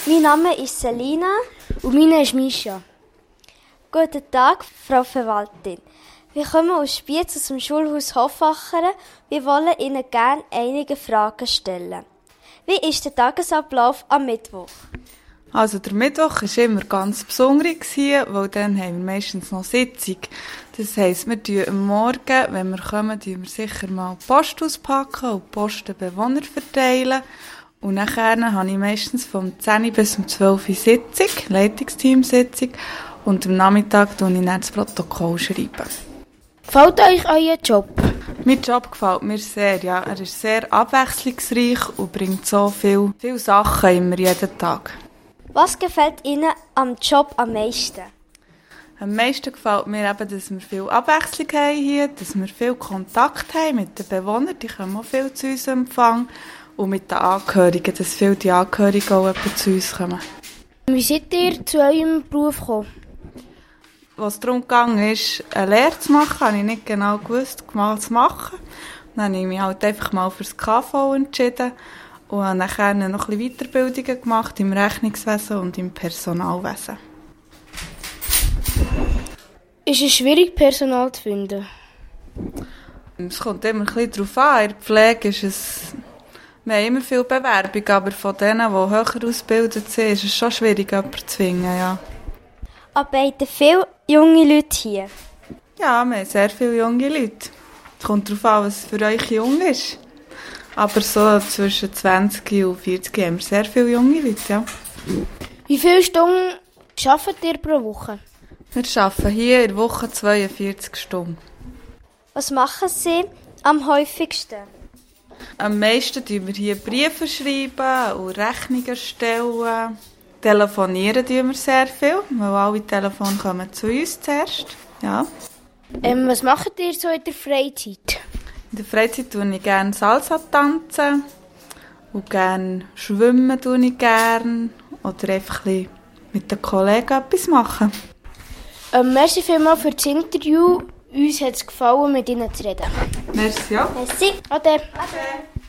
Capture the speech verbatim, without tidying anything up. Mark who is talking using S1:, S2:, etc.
S1: Mein Name ist Selina.
S2: Und mein ist Mischa.
S1: Guten Tag, Frau Verwaltung. Wir kommen aus Spiez aus dem Schulhaus Hoffacheren. Wir wollen Ihnen gerne einige Fragen stellen. Wie ist der Tagesablauf am Mittwoch?
S3: Also der Mittwoch war immer ganz besonders, weil dann haben wir meistens noch Sitzung. Das heisst, wir tun am Morgen, wenn wir kommen, tun wir sicher mal die Post auspacken und die Post den Bewohnern verteilen. Und nachher habe ich meistens vom zehn bis um zwölf Uhr Sitzung, Leitungsteamsitzung. Und am Nachmittag schreibe ich dann das Protokoll. Schreiben.
S2: Gefällt euch euer Job?
S3: Mein Job gefällt mir sehr, ja. Er ist sehr abwechslungsreich und bringt so viele, viele Sachen immer jeden Tag.
S1: Was gefällt Ihnen am Job am meisten?
S3: Am meisten gefällt mir eben, dass wir viel Abwechslung haben hier, dass wir viel Kontakt haben mit den Bewohnern, die kommen auch viel zu uns empfangen. Und mit den Angehörigen, dass viele die Angehörigen auch zu uns kommen.
S2: Wie seid ihr zu eurem Beruf gekommen?
S3: Als es darum ging, eine Lehre zu machen, habe ich nicht genau gewusst, was zu machen. Dann habe ich mich halt einfach mal für das K V entschieden und habe nachher noch ein bisschen Weiterbildungen gemacht im Rechnungswesen und im Personalwesen.
S2: Ist es schwierig, Personal zu finden?
S3: Es kommt immer ein bisschen darauf an. In der Pflege ist es... Wir haben immer viel Bewerbung, aber von denen, die höher ausgebildet sind, ist es schon schwierig, jemanden zu finden, ja.
S1: Arbeiten viele junge Leute hier?
S3: Ja, wir haben sehr viele junge Leute. Es kommt darauf an, was für euch jung ist. Aber so zwischen zwanzig und vierzig haben wir sehr viele junge Leute, ja.
S2: Wie viele Stunden arbeitet ihr pro Woche?
S3: Wir arbeiten hier in der Woche zweiundvierzig Stunden.
S1: Was machen Sie am häufigsten?
S3: Am meisten schreiben wir hier Briefe schreiben und Rechnungen stellen. Telefonieren tun wir sehr viel, weil alle Telefone kommen zu uns zuerst. Ja.
S2: Ähm, was macht ihr so in der Freizeit?
S3: In der Freizeit tue ich gerne Salsa tanzen und gerne schwimmen tue ich gerne oder einfach ein bisschen mit den Kollegen etwas machen.
S2: Ähm, merci vielmals für das Interview. Uns hat es gefallen, mit Ihnen zu reden.
S3: Merci, ja.
S1: Merci.
S2: Ade.
S3: Ade.